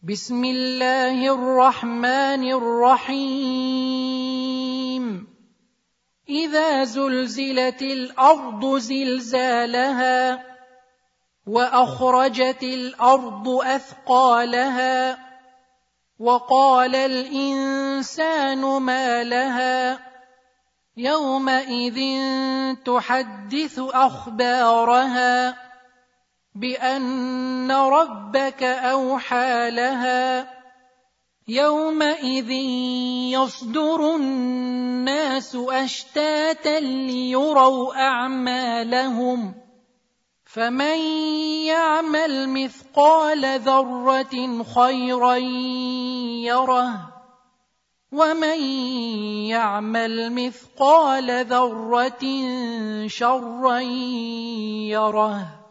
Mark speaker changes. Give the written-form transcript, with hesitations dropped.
Speaker 1: بسم الله الرحمن الرحيم إذا زلزلت الأرض زلزالها وأخرجت الأرض أثقالها وقال الإنسان ما لها يومئذ تحدث أخبارها بأن ربك أوحى لها يومئذ يصدر الناس أشتاتا ليروا أعمالهم فمن يعمل مثقال ذرة خيرا يره ومن يعمل مثقال ذرة شرا يره